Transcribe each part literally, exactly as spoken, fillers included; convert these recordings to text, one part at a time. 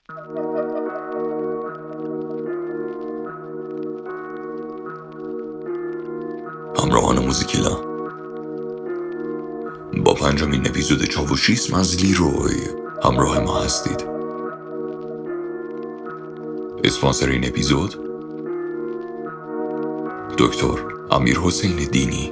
همراهان موزیکیلا، با پنجمین اپیزود چاوشیسم از لیروی همراه ما هستید. اسپانسر این اپیزود دکتر امیرحسین دینی.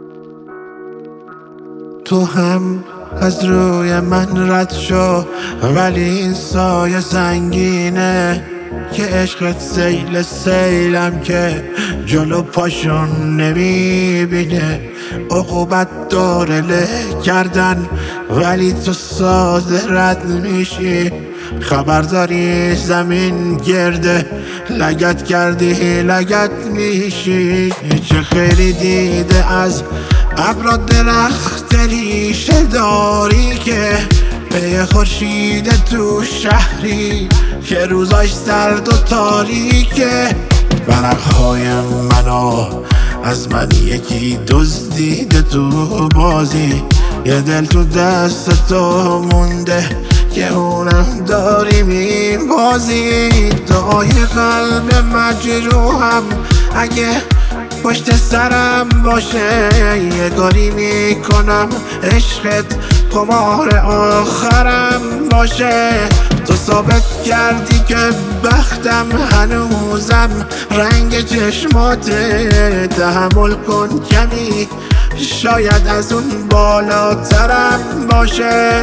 تو هم از روی من رد شو، ولی این سایه سنگینه که عشقت سیل سیلم که جلو پاشون نمیبینه. عقوبت داره له کردن ولی تو ساده رد میشی. خبرداری زمین گرده لگت کردی لگت میشی. چه خیلی دیده از ابر درخت ریشه داری که پی خورشید تو شهری که روزاش سرد و تاریکه. ورقهای منو از من یکی دزدیده تو بازی، یه دل تو دست تو مونده که اونم داری میبازی. دعای قلب مجروحم اگه پشت سرم باشه، یه کاری میکنم عشقت قمار آخرم باشه. تو ثابت کردی که بختم هنوزم رنگ چشماته. تحمل کن کمی شاید از اون بالاترم باشه.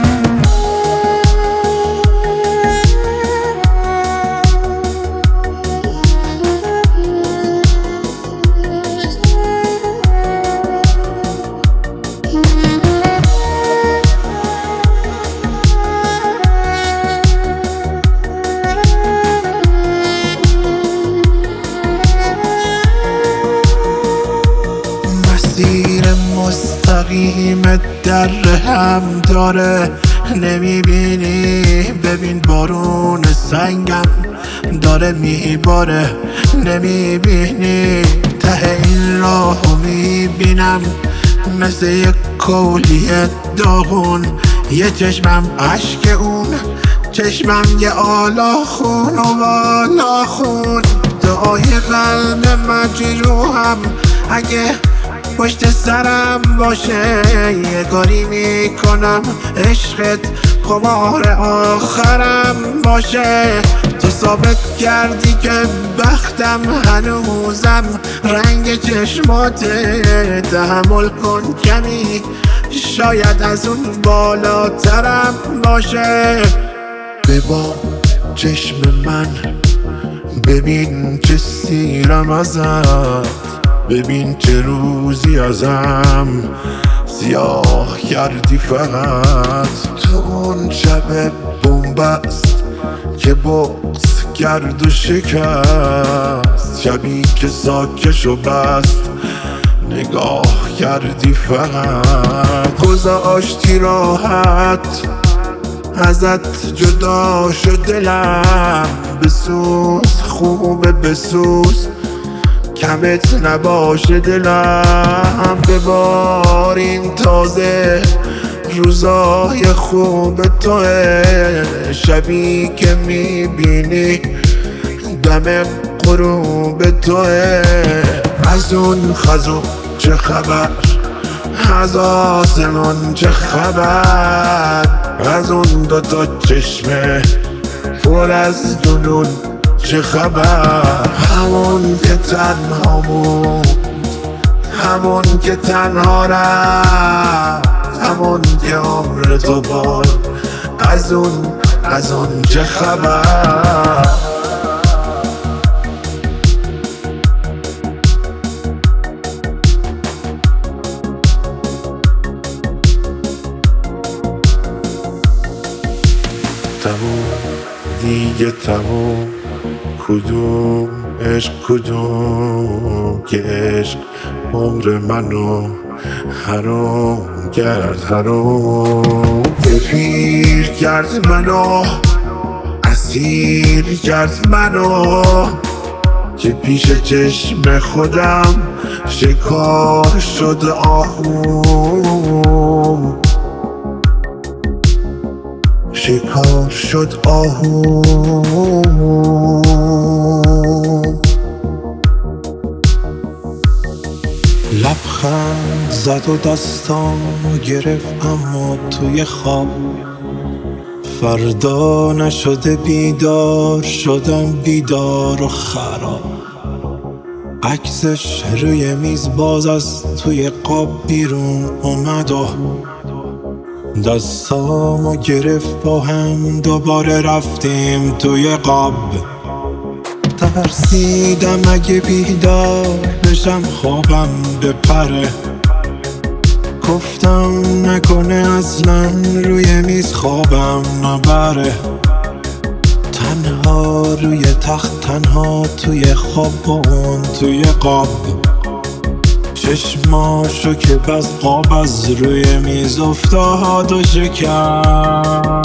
مسیر مستقیم در هم داره، نمیبینی؟ ببین بارون سنگم داره میباره، نمیبینی؟ ته این راهو میبینم مثل یک کولیه داغون. یه چشمم عشق اون، چشمم یه آلا خون و بالا خون. دعای قلب مجروحم اگه پشت سرم باشه، یه کاری میکنم عشقت قمار آخرم باشه. تو ثابت کردی که بختم هنوزم رنگ چشماته. تحمل کن کمی شاید از اون بالاترم باشه. ببا چشم من ببین چه سیرم ازت، ببین چه روزی ازم سیاه کردی فقط. تو اون شب بومبست که بغض کرد و شکست، شبی که ساکشو بست نگاه کردی فقط. گذاشتی راحت ازت جدا شد دلم، بسوز خوبه بسوز کمت نباشه دلم. ببار این تازه روزای خوب توه، شبی که میبینی دم غروب توه. از اون خزو چه خبر، از آسمان چه خبر، از اون دوتا چشمه پر از جنون چه خبر. همون که تنها بود، همون که تنها رفت، همون که عمر تو بود، از اون از اون چه خبر. تموم دیگه تموم، کدوم عشق کدوم که عشق عمر منو حرام کرد حرام. پیر کرد منو اسیر کرد منو که پیش چشم خودم شکار شد آهو. شکار شد آهو، لبخند زد و دستامو گرفت اما توی خواب. فردا نشده بیدار شدم، بیدار و خراب. عکسش روی میز باز از توی قاب بیرون اومد و دستامو گرفت با هم دوباره رفتیم توی قاب. ترسیدم اگه بیدار بشم خوابم بپره، گفتم نکنه اصلا روی میز خوابم نبره. تنها روی تخت، تنها توی خواب و اون توی قاب. چشماشو که بس قاب از روی میز افتاد و شکم.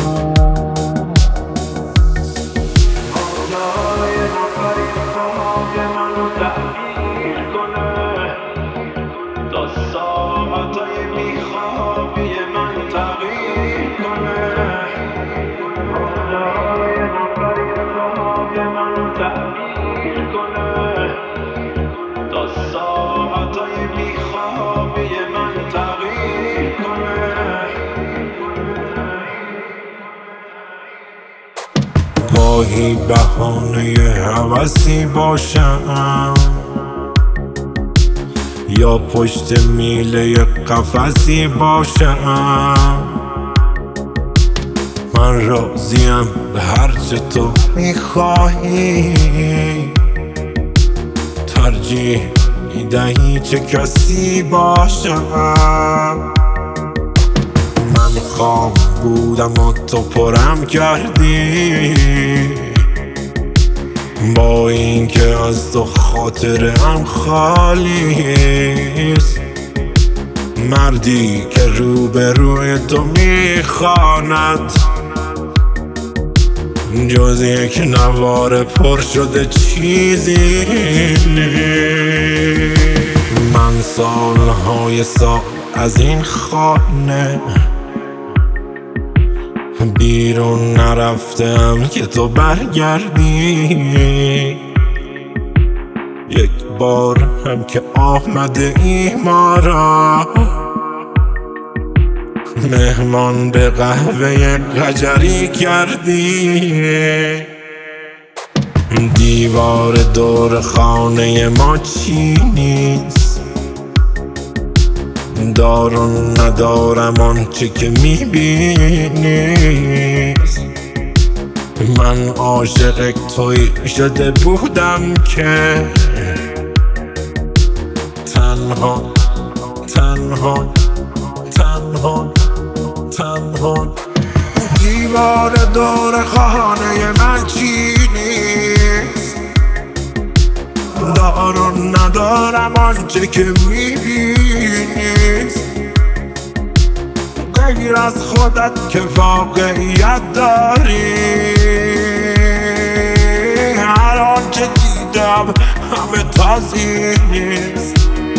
گاهی بهانه هوسی باشم یا پشت میله قفسی باشم. من راضیم به هرچه تو میخواهی، ترجیح میدهی چه کسی باشم. من خام بودم و تو پرم کردی، با اینکه از تو خاطرم خالیست. مردی که روبروی تو میخواند جز یک نوار پر شده چیزی نیست. من سالهای سال از این خانه بیرون نرفتم که تو برگردی. یک بار هم که آمده ای ما را مهمان به قهوه قجری کردی. دیوار دور خانه ما چی نیست، دارم ندارم آنچه که میبینیست. من عاشق توی شده بودم که تنها تنها تنها تنها دیوار دور خانه من چی نیست، دارم ندارم آنچه که میبینیست. غیر از خودت که واقعیت داری، هر آنچه دیدم همه تازی نیست.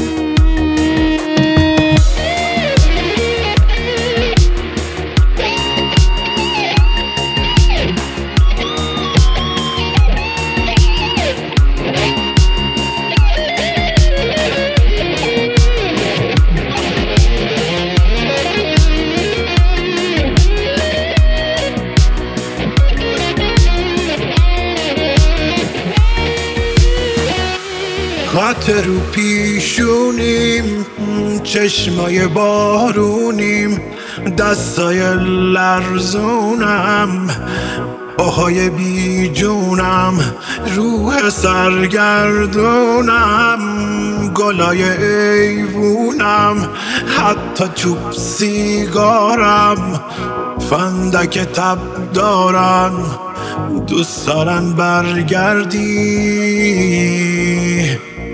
خط رو پیشونیم، چشمای بارونیم، دستای لرزونم، آهای بی جونم، روح سرگردونم، گلای ایوونم، حتی چوب سیگارم، فندک تب دارم، دوست دارن برگردی.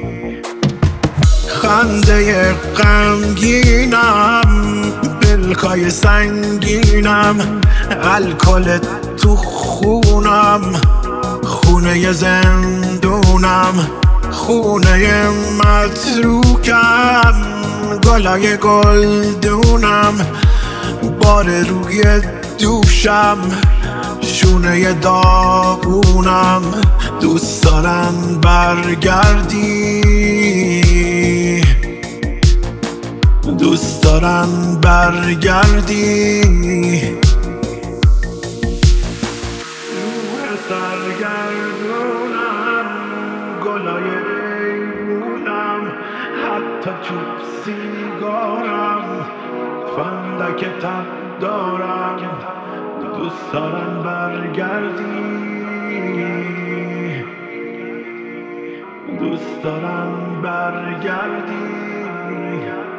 خنده غمگینم، پلکای سنگینم، الکل تو خونم، خونه زندونم، خونه متروکم، گلای گلدونم، بار روی دوشم، شونه داغونم، دوست دارم برگردی، دوست دارم برگردی. روح سرگردونم، گلای ایمونم، حتی چوب سیگارم، فندک تب دارم، دوست دارم برگردی، دوست دارم برگردی.